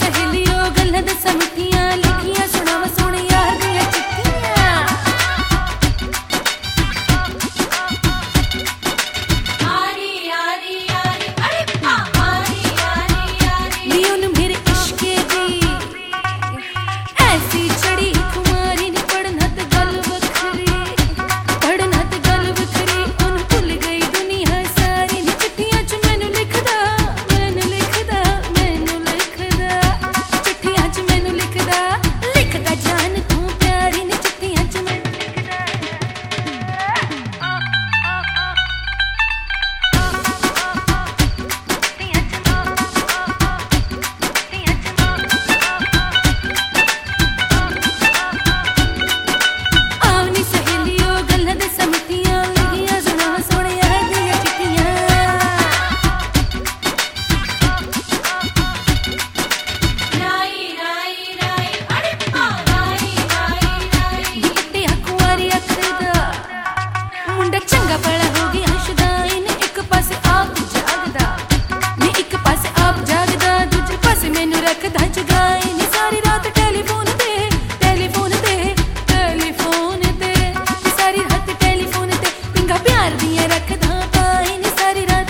सहेलियों गल्लां दस्सां मिठियां लिखियां सुणावां सोहणे यार दियां चिट्ठियां यारी यारी यारी अरे यारी यारी यारी नी उन मेरे इश्के दी ऐसी चढ़ी खुमारी नी पढ़ना ते गल वखरी उन भुल गई दुनिया सारी नी चिट्ठियां च मैनू लिखदा चिट्ठियां च मैनू लिखदा जान तू प्यारी नी चिट्ठियां च मैनू आवनी सहेलियों गल्लां दस्सां मिठियां लिखियां सुणावां सोहणे यार दियां चिट्ठियां राई राई राई अरे राई राई राई गिट्टिया कुआरी अखदा मुंडा चंगा भला हो गया हशदा इन एक पासे आप जागदा नी एक पासे आप जागदा दूजे पासे मैनू रखदा जगाई नी सारी रात टेलीफोन ते सारी रात टेलीफोन ते पिंगा प्यार दियां रखदा पाई नी सारी रात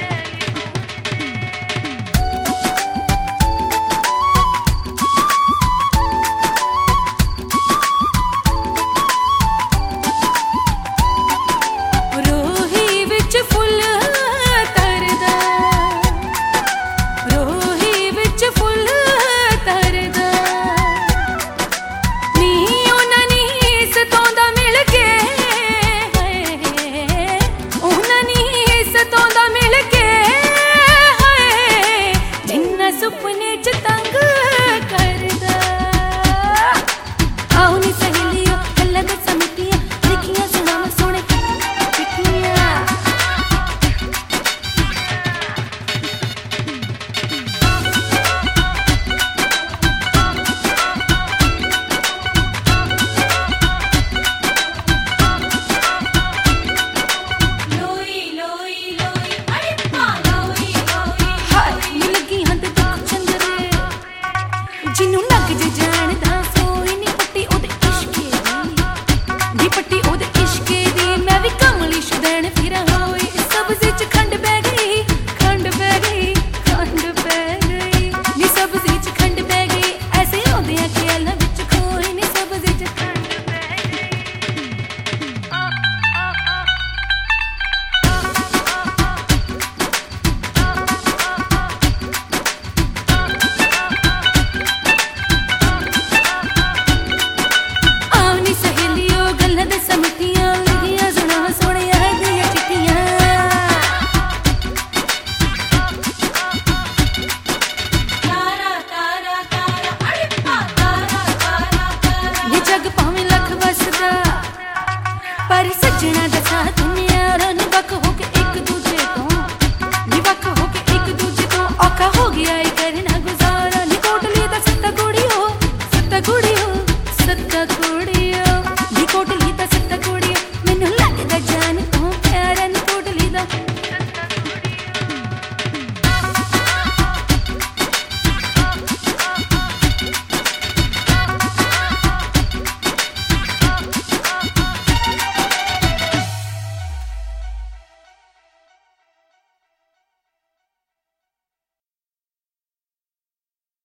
रोही विच फुੱਲ तरदा रोही विच फुੱਲ तरदा नी उन्हां नी सतोंदा मिल के उन्हां नी सतोंदा मिल के हाय जिन्ना सुपने